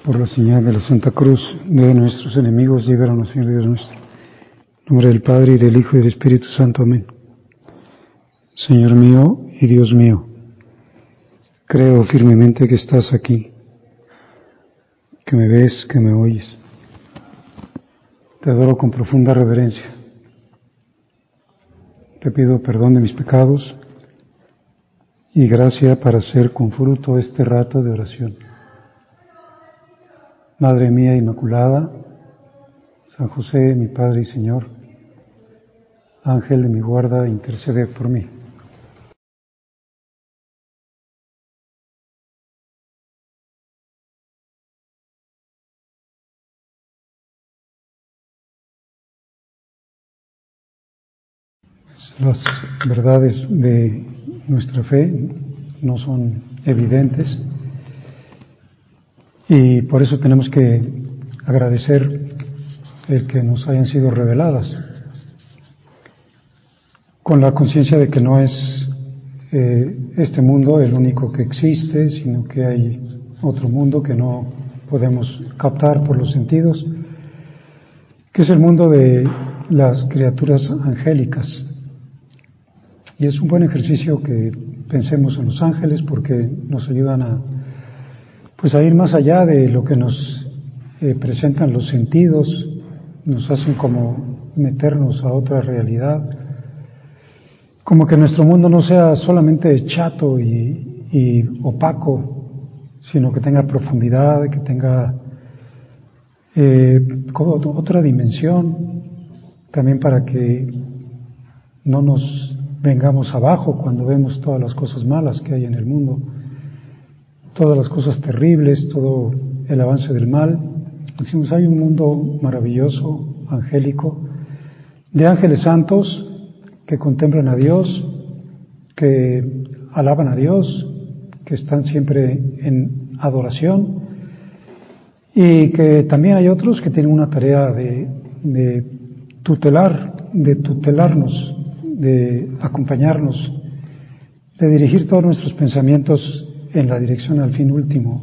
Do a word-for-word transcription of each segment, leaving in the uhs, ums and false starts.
Por la señal de la Santa Cruz de nuestros enemigos, líbranos, Señor Dios nuestro. En nombre del Padre, y del Hijo, y del Espíritu Santo. Amén. Señor mío y Dios mío, creo firmemente que estás aquí, que me ves, que me oyes. Te adoro con profunda reverencia. Te pido perdón de mis pecados y gracia para hacer con fruto este rato de oración. Madre mía Inmaculada, San José, mi Padre y Señor, Ángel de mi guarda, intercede por mí. Las verdades de nuestra fe no son evidentes y por eso tenemos que agradecer el que nos hayan sido reveladas, con la conciencia de que no es eh, este mundo el único que existe, sino que hay otro mundo que no podemos captar por los sentidos, que es el mundo de las criaturas angélicas. Y es un buen ejercicio que pensemos en los ángeles, porque nos ayudan a, pues a ir más allá de lo que nos eh, presentan los sentidos, nos hacen como meternos a otra realidad, como que nuestro mundo no sea solamente chato y, y opaco, sino que tenga profundidad, que tenga eh, otra dimensión, también para que no nos vengamos abajo cuando vemos todas las cosas malas que hay en el mundo, todas las cosas terribles, todo el avance del mal. Decimos, hay un mundo maravilloso, angélico, de ángeles santos que contemplan a Dios, que alaban a Dios, que están siempre en adoración, y que también hay otros que tienen una tarea de, de tutelar, de tutelarnos, de acompañarnos, de dirigir todos nuestros pensamientos en la dirección al fin último.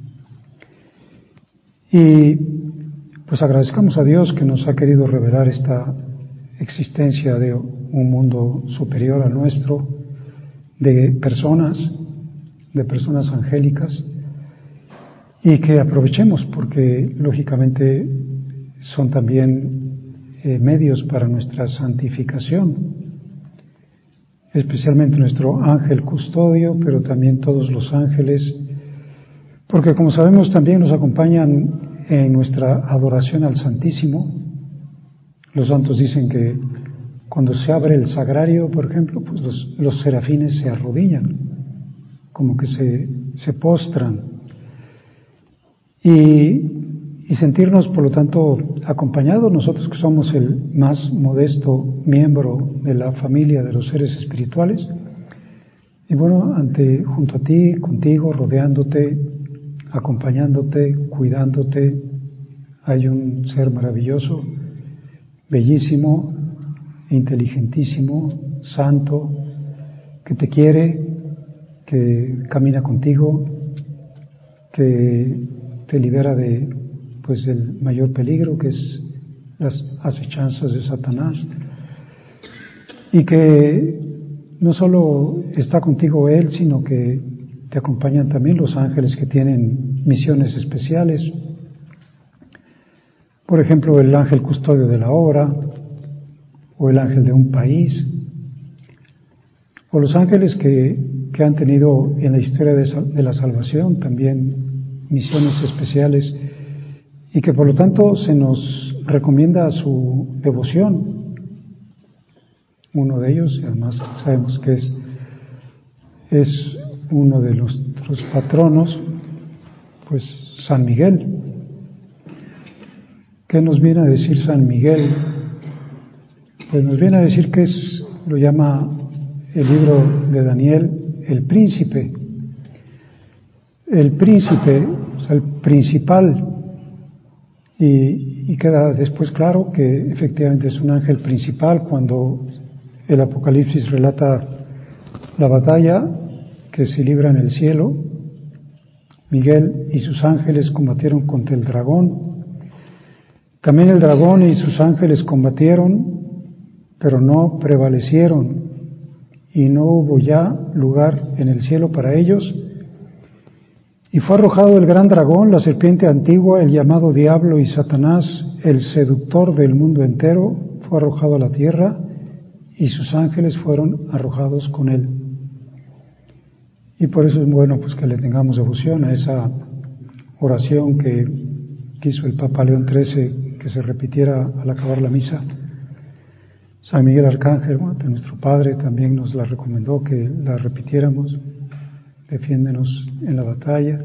Y pues agradezcamos a Dios que nos ha querido revelar esta existencia de un mundo superior al nuestro, de personas, de personas angélicas, y que aprovechemos, porque lógicamente son también eh, medios para nuestra santificación, especialmente nuestro ángel custodio, pero también todos los ángeles, porque como sabemos también nos acompañan en nuestra adoración al Santísimo. Los santos dicen que cuando se abre el sagrario, por ejemplo, pues los, los serafines se arrodillan, como que se, se postran, y, y sentirnos, por lo tanto, acompañados, nosotros que somos el más modesto miembro de la familia de los seres espirituales, y bueno, ante, junto a ti, contigo, rodeándote, acompañándote, cuidándote, hay un ser maravilloso, bellísimo, inteligentísimo, santo, que te quiere, que camina contigo, que te libera de pues el mayor peligro, que es las acechanzas de Satanás, y que no solo está contigo Él, sino que te acompañan también los ángeles que tienen misiones especiales. Por ejemplo, el ángel custodio de la obra, o el ángel de un país, o los ángeles que, que han tenido en la historia de, de la salvación también misiones especiales, y que por lo tanto se nos recomienda su devoción. Uno de ellos, y además sabemos que es, es uno de nuestros patronos, pues San Miguel. ¿Qué nos viene a decir San Miguel? Pues nos viene a decir que es, lo llama el libro de Daniel, el príncipe. El príncipe, o sea, el principal, y, y queda después claro que efectivamente es un ángel principal cuando el Apocalipsis relata la batalla que se libra en el cielo, Miguel y sus ángeles combatieron contra el dragón. También el dragón y sus ángeles combatieron, pero no prevalecieron, y no hubo ya lugar en el cielo para ellos. Y fue arrojado el gran dragón, la serpiente antigua, el llamado Diablo y Satanás, el seductor del mundo entero, fue arrojado a la tierra, y sus ángeles fueron arrojados con él. Y por eso es bueno pues que le tengamos devoción a esa oración que quiso el Papa León trece que se repitiera al acabar la misa. San Miguel Arcángel, bueno, de nuestro Padre, también nos la recomendó que la repitiéramos. Defiéndenos en la batalla.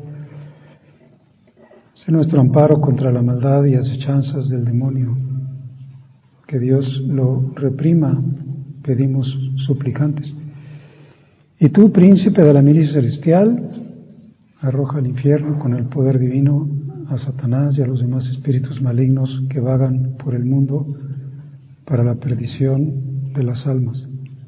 Sé nuestro amparo contra la maldad y asechanzas del demonio. Que Dios lo reprima, pedimos suplicantes. Y tú, príncipe de la milicia celestial, arroja al infierno con el poder divino a Satanás y a los demás espíritus malignos que vagan por el mundo para la perdición de las almas.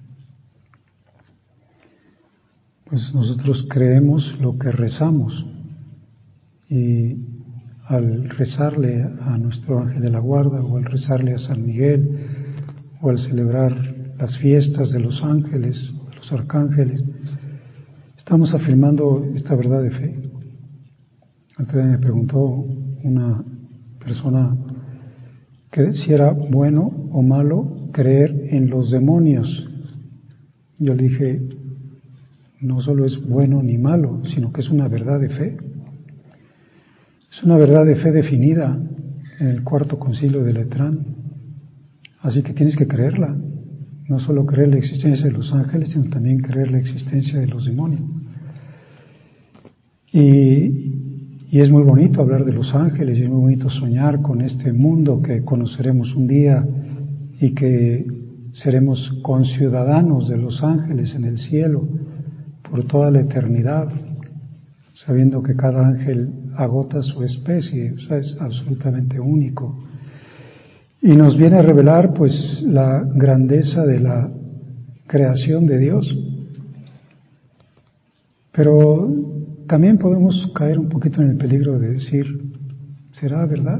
Pues nosotros creemos lo que rezamos, y al rezarle a nuestro ángel de la guarda, o al rezarle a San Miguel, o al celebrar las fiestas de los ángeles, de los arcángeles, estamos afirmando esta verdad de fe. Antes me preguntó una persona que si era bueno o malo creer en los demonios. Yo le dije, no solo es bueno ni malo, sino que es una verdad de fe. Es una verdad de fe definida en el Cuarto Concilio de Letrán. Así que tienes que creerla. No solo creer la existencia de los ángeles, sino también creer la existencia de los demonios. Y, y es muy bonito hablar de los ángeles, y es muy bonito soñar con este mundo que conoceremos un día y que seremos conciudadanos de los ángeles en el cielo por toda la eternidad, sabiendo que cada ángel agota su especie, o sea, es absolutamente único. Y nos viene a revelar pues la grandeza de la creación de Dios. Pero también podemos caer un poquito en el peligro de decir, ¿será verdad?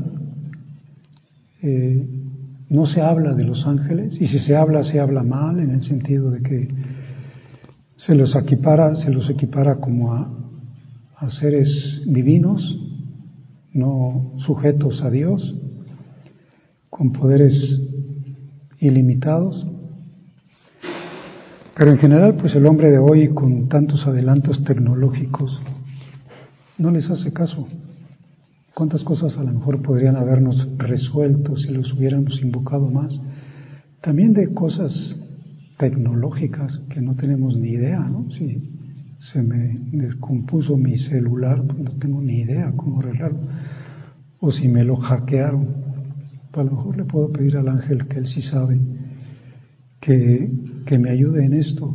Eh, no se habla de los ángeles, y si se habla, se habla mal, en el sentido de que se los equipara, se los equipara como a, a seres divinos, no sujetos a Dios, con poderes ilimitados. Pero en general, pues el hombre de hoy, con tantos adelantos tecnológicos, no les hace caso. ¿Cuántas cosas a lo mejor podrían habernos resuelto si los hubiéramos invocado más? También de cosas tecnológicas que no tenemos ni idea, ¿no? Si se me descompuso mi celular, pues no tengo ni idea cómo arreglarlo. O si me lo hackearon, pues a lo mejor le puedo pedir al ángel, que él sí sabe, que, que me ayude en esto.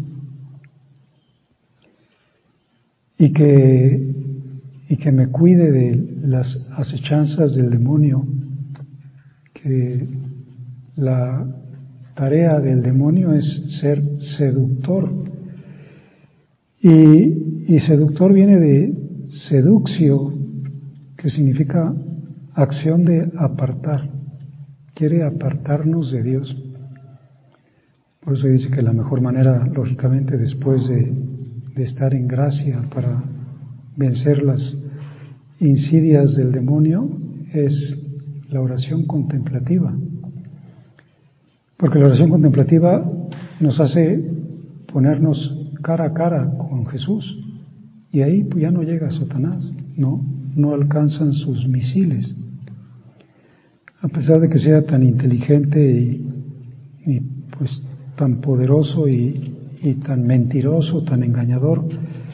Y que, y que me cuide de las acechanzas del demonio, que la tarea del demonio es ser seductor. Y, y seductor viene de seductio, que significa acción de apartar. Quiere apartarnos de Dios. Por eso dice que la mejor manera, lógicamente, después de, de estar en gracia para vencer las insidias del demonio, es la oración contemplativa. Porque la oración contemplativa nos hace ponernos cara a cara con Jesús, y ahí pues ya no llega Satanás, no, no alcanzan sus misiles. A pesar de que sea tan inteligente y, y pues tan poderoso y, y tan mentiroso, tan engañador,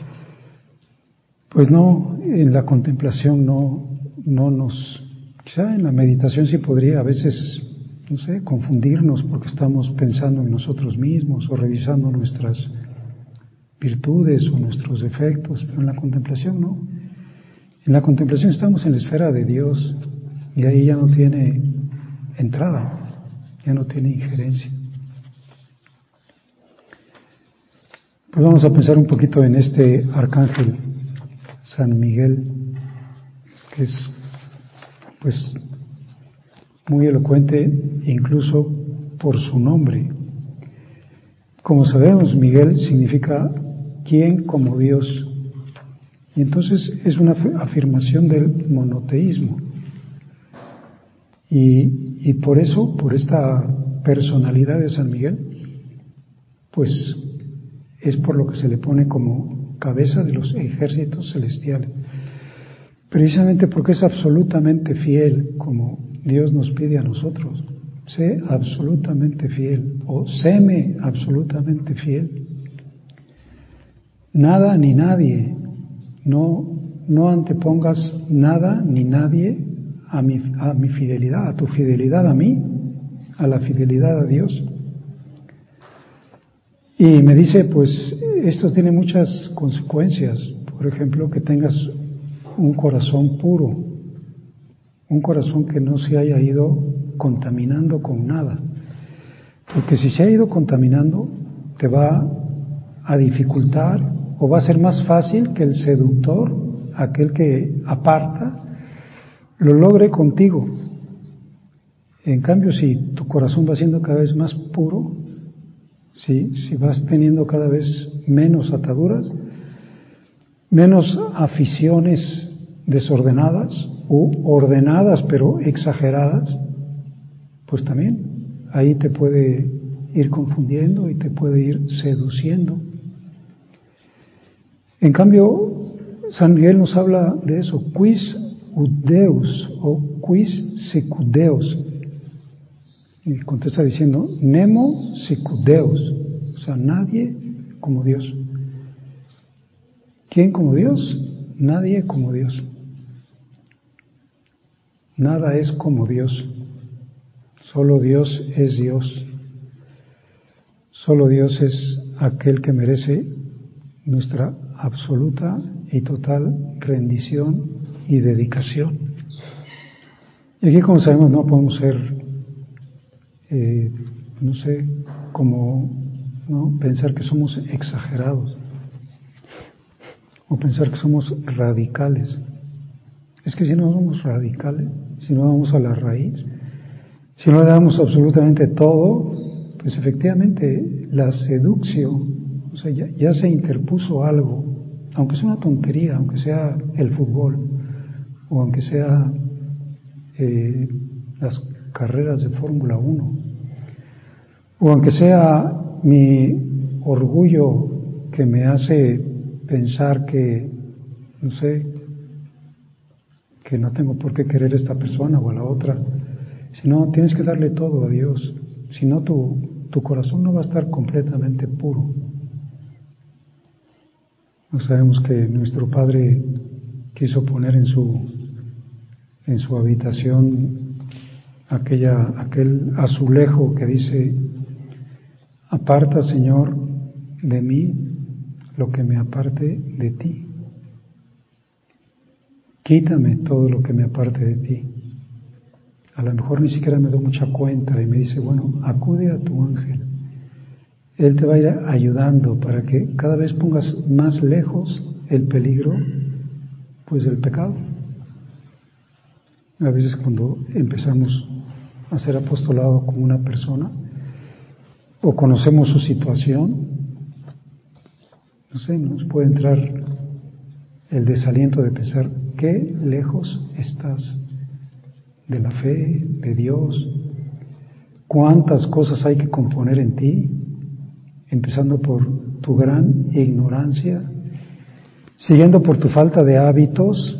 pues no, en la contemplación no, no nos, quizá en la meditación sí podría a veces, no sé, confundirnos porque estamos pensando en nosotros mismos o revisando nuestras virtudes o nuestros defectos, pero en la contemplación no. En la contemplación estamos en la esfera de Dios, y ahí ya no tiene entrada, ya no tiene injerencia. Pues vamos a pensar un poquito en este arcángel San Miguel. que es pues muy elocuente incluso por su nombre. Como sabemos, Miguel significa ¿quién como Dios? Y entonces es una afirmación del monoteísmo. Y, y por eso, por esta personalidad de San Miguel, pues es por lo que se le pone como cabeza de los ejércitos celestiales. Precisamente porque es absolutamente fiel, como Dios nos pide a nosotros. Sé absolutamente fiel, o séme absolutamente fiel. Nada ni nadie, no, no antepongas nada ni nadie a mi, a mi fidelidad, a tu fidelidad a mí, a la fidelidad a Dios. Y me dice, pues, esto tiene muchas consecuencias. Por ejemplo, que tengas un corazón puro, un corazón que no se haya ido contaminando con nada. Porque si se ha ido contaminando, te va a dificultar o va a ser más fácil que el seductor, aquel que aparta, lo logre contigo. En cambio, si tu corazón va siendo cada vez más puro, si, si vas teniendo cada vez menos ataduras, menos aficiones desordenadas u ordenadas pero exageradas, pues también ahí te puede ir confundiendo y te puede ir seduciendo. En cambio, San Miguel nos habla de eso, quis ut Deus o quis sicut Deus. Y contesta diciendo, nemo sicut Deus, o sea, nadie como Dios. ¿Quién como Dios? Nadie como Dios. Nada es como Dios. Solo Dios es Dios. Solo Dios es aquel que merece nuestra absoluta y total rendición y dedicación. Y aquí, como sabemos, no podemos ser, eh, no sé, como ¿no? pensar que somos exagerados o pensar que somos radicales. Es que si no somos radicales, si no vamos a la raíz, si no le damos absolutamente todo, pues efectivamente la seducción, o sea, ya, ya se interpuso algo, aunque sea una tontería, aunque sea el fútbol, o aunque sea eh, las carreras de Fórmula uno, o aunque sea mi orgullo que me hace pensar que, no sé, que no tengo por qué querer a esta persona o a la otra, sino tienes que darle todo a Dios, si no tu, tu corazón no va a estar completamente puro. No sabemos que nuestro Padre quiso poner en su en su habitación aquella aquel azulejo que dice: aparta, Señor, de mí lo que me aparte de ti. Quítame todo lo que me aparte de ti. A lo mejor ni siquiera me doy mucha cuenta y me dice, bueno, acude a tu ángel. Él te va a ir ayudando para que cada vez pongas más lejos el peligro, pues, del pecado. A veces cuando empezamos a hacer apostolado con una persona o conocemos su situación, no sé, nos puede entrar el desaliento de pensar qué lejos estás de la fe, de Dios, cuántas cosas hay que componer en ti, empezando por tu gran ignorancia, siguiendo por tu falta de hábitos,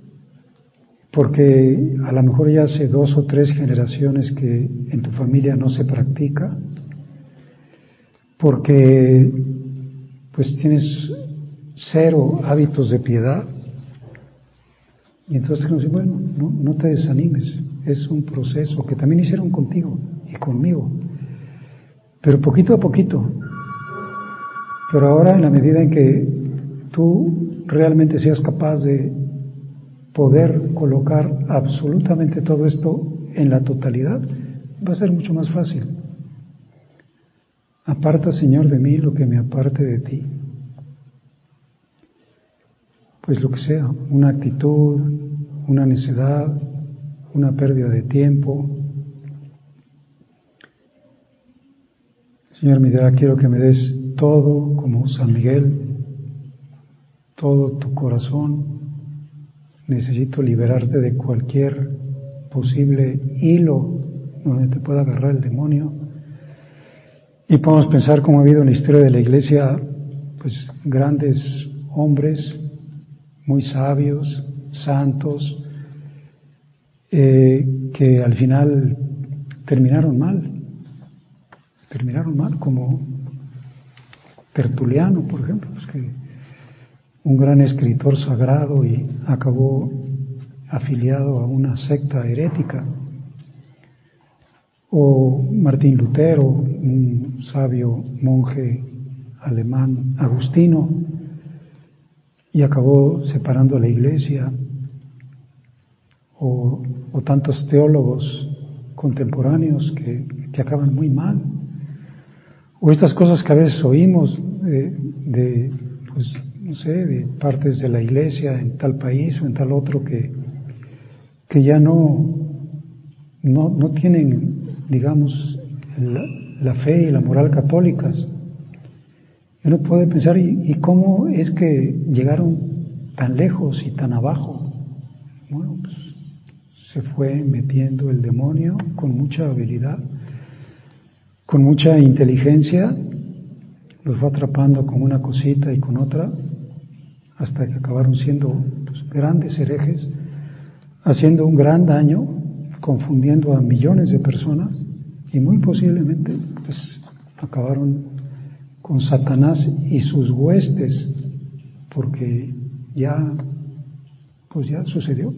porque a lo mejor ya hace dos o tres generaciones que en tu familia no se practica, porque pues tienes cero hábitos de piedad. Y entonces nos dice, bueno, no, no te desanimes, es un proceso que también hicieron contigo y conmigo, pero poquito a poquito. Pero ahora, en la medida en que tú realmente seas capaz de poder colocar absolutamente todo esto en la totalidad, va a ser mucho más fácil. Aparta, Señor, de mí lo que me aparte de ti. Pues lo que sea, una actitud, una necedad, una pérdida de tiempo. Señor, mi Dios, quiero que me des todo como San Miguel, todo tu corazón. Necesito liberarte de cualquier posible hilo donde te pueda agarrar el demonio. Y podemos pensar cómo ha habido en la historia de la Iglesia, pues grandes hombres, muy sabios, santos, eh, que al final terminaron mal, terminaron mal, como Tertuliano, por ejemplo, pues que un gran escritor sagrado y acabó afiliado a una secta herética. O Martín Lutero, un sabio monje alemán agustino, y acabó separando a la Iglesia. O, o tantos teólogos contemporáneos que, que acaban muy mal. O estas cosas que a veces oímos de, de, pues, no sé, de partes de la Iglesia en tal país o en tal otro que, que ya no, no, no tienen, digamos, la, la fe y la moral católicas. Uno puede pensar, ¿y, ¿y cómo es que llegaron tan lejos y tan abajo? Bueno, pues se fue metiendo el demonio con mucha habilidad, con mucha inteligencia, los fue atrapando con una cosita y con otra, hasta que acabaron siendo pues, grandes herejes, haciendo un gran daño, confundiendo a millones de personas, y muy posiblemente pues, acabaron con Satanás y sus huestes, porque ya, pues ya sucedió.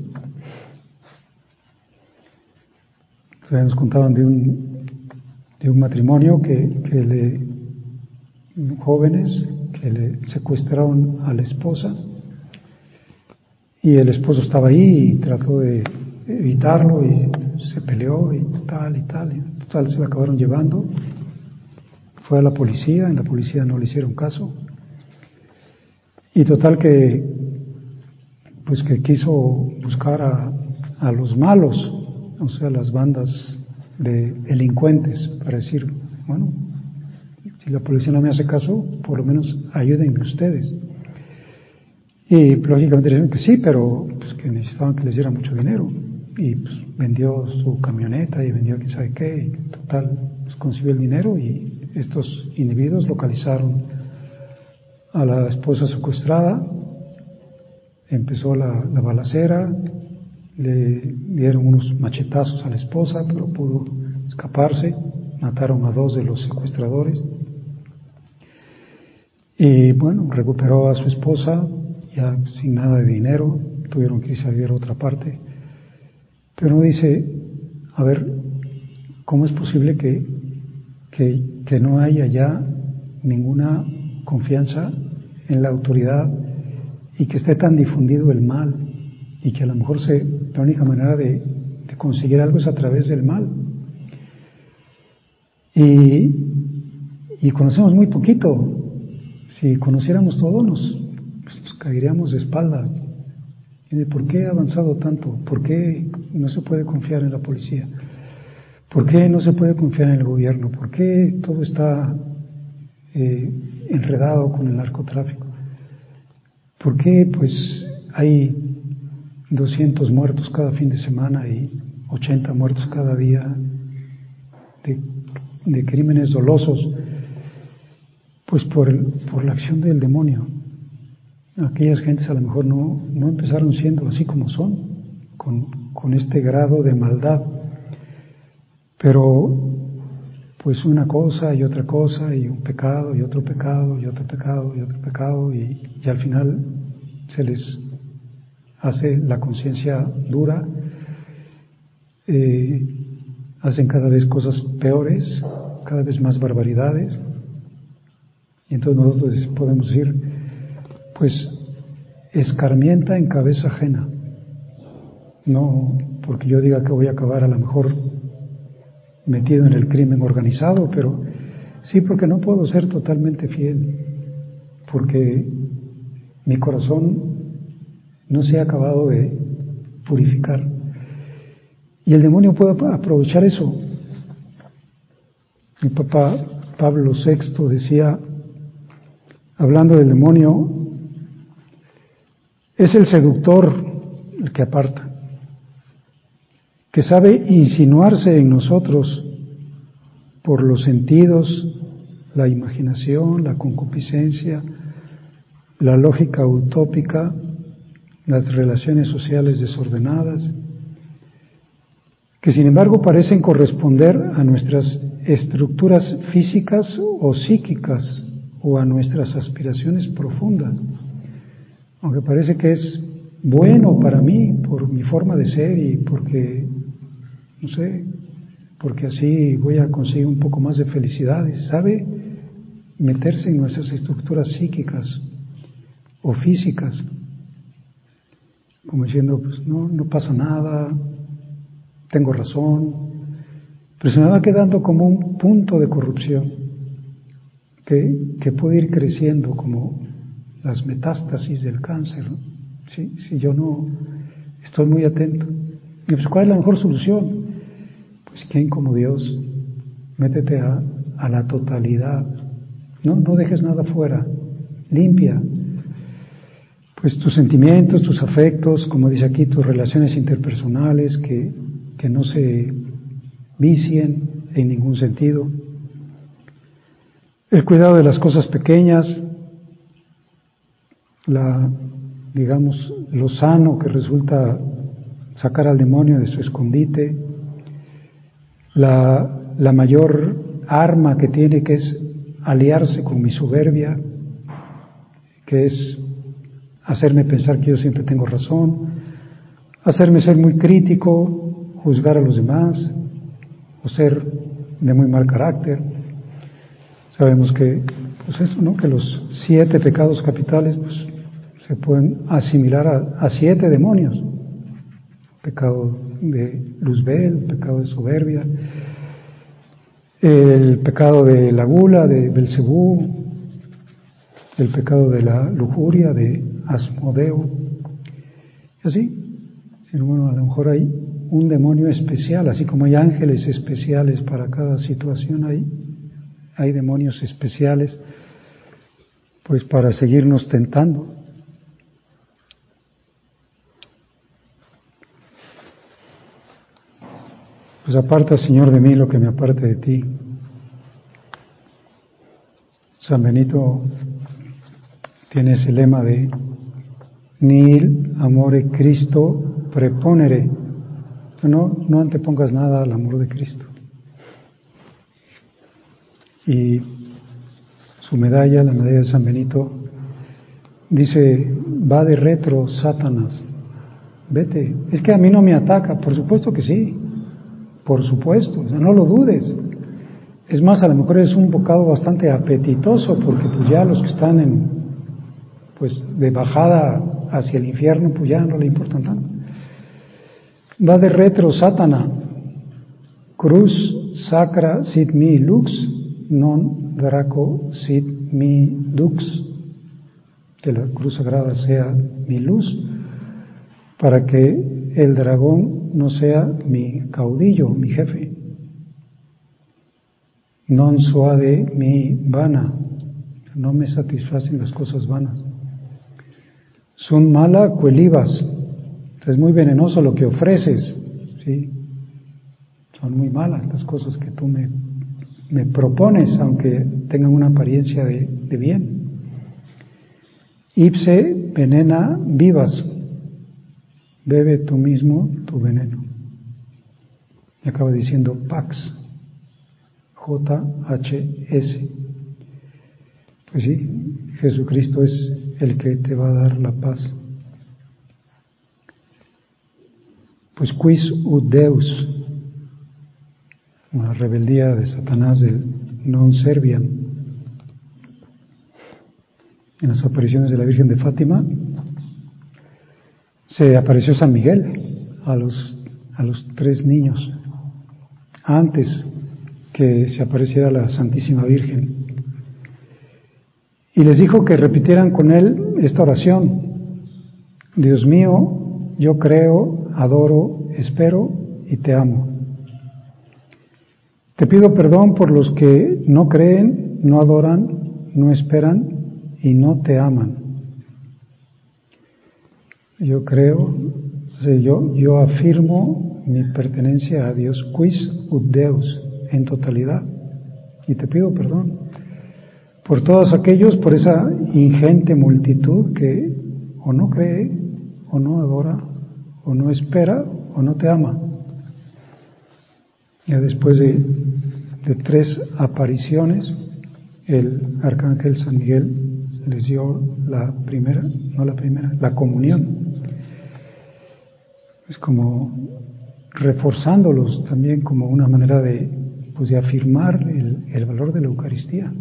Entonces nos contaban de un, de un matrimonio que, que le, jóvenes que le secuestraron a la esposa, y el esposo estaba ahí y trató de evitarlo y se peleó y tal y tal, y total se la acabaron llevando. Fue a la policía, en la policía no le hicieron caso, y total que pues que quiso buscar a, a los malos, o sea, las bandas de delincuentes, para decir, bueno, si la policía no me hace caso, por lo menos ayúdenme ustedes. Y lógicamente dijeron que sí, pero pues que necesitaban que les diera mucho dinero, y pues vendió su camioneta y vendió quién sabe qué, y total pues consiguió el dinero, y estos individuos localizaron a la esposa secuestrada, empezó la, la balacera, le dieron unos machetazos a la esposa, pero pudo escaparse, mataron a dos de los secuestradores, y bueno, recuperó a su esposa, ya sin nada de dinero, tuvieron que irse a vivir a otra parte. Pero uno dice, a ver, ¿cómo es posible que, que, que no haya ya ninguna confianza en la autoridad y que esté tan difundido el mal, y que a lo mejor se, la única manera de, de conseguir algo es a través del mal? Y, y conocemos muy poquito. Si conociéramos todo, nos, pues, nos caeríamos de espaldas. ¿Y por qué ha avanzado tanto? ¿Por qué no se puede confiar en la policía? ¿Por qué no se puede confiar en el gobierno? ¿Por qué todo está eh, enredado con el narcotráfico? ¿Por qué pues hay doscientos muertos cada fin de semana y ochenta muertos cada día de, de crímenes dolosos? Pues por, el, por la acción del demonio. Aquellas gentes a lo mejor no, no empezaron siendo así como son, con, con este grado de maldad, pero pues una cosa y otra cosa, y un pecado y otro pecado y otro pecado y otro pecado, y, y al final se les hace la conciencia dura, eh, hacen cada vez cosas peores, cada vez más barbaridades. Y entonces nosotros podemos decir, pues escarmienta en cabeza ajena. No porque yo diga que voy a acabar a lo mejor metido en el crimen organizado, pero sí porque no puedo ser totalmente fiel, porque mi corazón no se ha acabado de, purificar. Y el demonio puede aprovechar eso. Mi papá Pablo sexto decía, hablando del demonio, es el seductor el que aparta, que sabe insinuarse en nosotros por los sentidos, la imaginación, la concupiscencia, la lógica utópica, las relaciones sociales desordenadas, que sin embargo parecen corresponder a nuestras estructuras físicas o psíquicas o a nuestras aspiraciones profundas, aunque parece que es bueno para mí por mi forma de ser y porque, no sé, porque así voy a conseguir un poco más de felicidades, sabe meterse en nuestras estructuras psíquicas o físicas, como diciendo, pues no, no pasa nada, tengo razón, pero se me va quedando como un punto de corrupción que, que puede ir creciendo como las metástasis del cáncer, ¿no? ¿Sí? Si yo no estoy muy atento. Y pues, ¿cuál es la mejor solución? Pues, ¿quién como Dios? Métete a, a la totalidad, no, no dejes nada fuera, limpia. Pues tus sentimientos, tus afectos, como dice aquí, tus relaciones interpersonales, que, que no se vicien en ningún sentido. El cuidado de las cosas pequeñas, la, digamos, lo sano que resulta sacar al demonio de su escondite, la, la mayor arma que tiene, que es aliarse con mi soberbia, que es hacerme pensar que yo siempre tengo razón, hacerme ser muy crítico, juzgar a los demás, o ser de muy mal carácter. Sabemos que, pues eso, ¿no? Que los siete pecados capitales, pues, se pueden asimilar a, a siete demonios: pecado de Luzbel, pecado de soberbia, el pecado de la gula, de Belcebú, el pecado de la lujuria, de Asmodeo, y así. Pero bueno, a lo mejor hay un demonio especial, así como hay ángeles especiales para cada situación, hay, hay demonios especiales, pues para seguirnos tentando. Pues aparta, Señor, de mí lo que me aparte de ti. San Benito tiene ese lema de nil amore Cristo preponere. No, no antepongas nada al amor de Cristo. Y su medalla, la medalla de San Benito, dice, va de retro, Satanás. Vete. Es que a mí no me ataca. Por supuesto que sí. Por supuesto. O sea, no lo dudes. Es más, a lo mejor es un bocado bastante apetitoso, porque pues ya los que están en, pues, de bajada hacia el infierno, pues ya no le importan tanto. Va de retro, Satana, cruz sacra sit mi lux, non draco sit mi dux, que la cruz sagrada sea mi luz, para que el dragón no sea mi caudillo, mi jefe. Non suade mi vana, no me satisfacen las cosas vanas. Son mala cuelibas, es muy venenoso lo que ofreces, ¿sí? Son muy malas las cosas que tú me, me propones, aunque tengan una apariencia de, de bien. Ipse venena vivas, bebe tú mismo tu veneno. Y acaba diciendo Pax, J H S. Pues sí, Jesucristo es el que te va a dar la paz. Pues quis ut Deus, una rebeldía de Satanás del non serviam. En las apariciones de la Virgen de Fátima se apareció San Miguel a los, a los tres niños antes que se apareciera la Santísima Virgen, y les dijo que repitieran con él esta oración: Dios mío, yo creo, adoro, espero y te amo. Te pido perdón por los que no creen, no adoran, no esperan y no te aman. Yo creo, o sea, yo, yo afirmo mi pertenencia a Dios, quis ut Deus, en totalidad, y te pido perdón por todos aquellos, por esa ingente multitud que o no cree, o no adora, o no espera, o no te ama. Ya después de, de tres apariciones, el arcángel San Miguel les dio la primera, no la primera, la comunión. Es como reforzándolos también como una manera de, pues de afirmar el, el valor de la Eucaristía.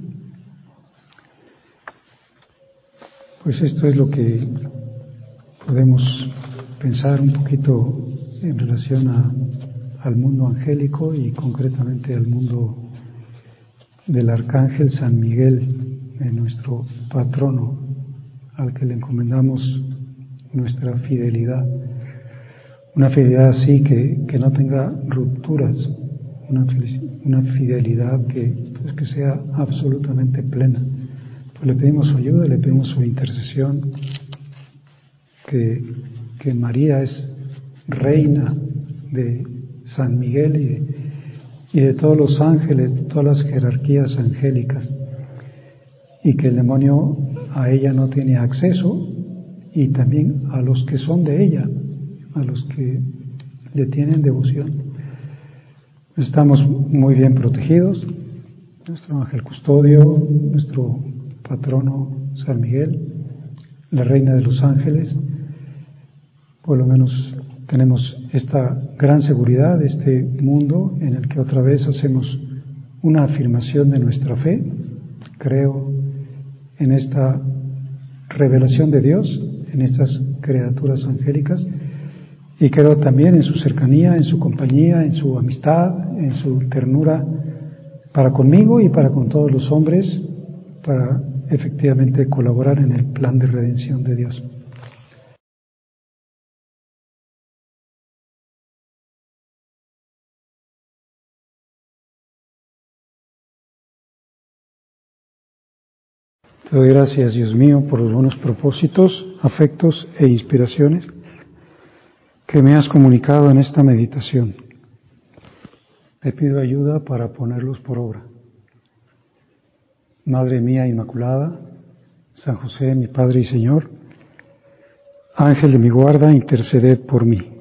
Pues esto es lo que podemos pensar un poquito en relación a, al mundo angélico y concretamente al mundo del arcángel San Miguel, de nuestro patrono, al que le encomendamos nuestra fidelidad. Una fidelidad así que, que no tenga rupturas, una, una fidelidad que, pues que sea absolutamente plena. Pues le pedimos su ayuda, le pedimos su intercesión, que, que María es reina de San Miguel y de, y de todos los ángeles, de todas las jerarquías angélicas, y que el demonio a ella no tiene acceso, y también a los que son de ella, a los que le tienen devoción. Estamos muy bien protegidos, nuestro ángel custodio, nuestro patrono San Miguel, la reina de los ángeles. Por lo menos tenemos esta gran seguridad de este mundo en el que otra vez hacemos una afirmación de nuestra fe. Creo en esta revelación de Dios, en estas criaturas angélicas, y creo también en su cercanía, en su compañía, en su amistad, en su ternura para conmigo y para con todos los hombres, para efectivamente colaborar en el plan de redención de Dios. Te doy gracias, Dios mío, por los buenos propósitos, afectos e inspiraciones que me has comunicado en esta meditación. Te pido ayuda para ponerlos por obra. Madre mía Inmaculada, San José, mi Padre y Señor, Ángel de mi guarda, interceded por mí.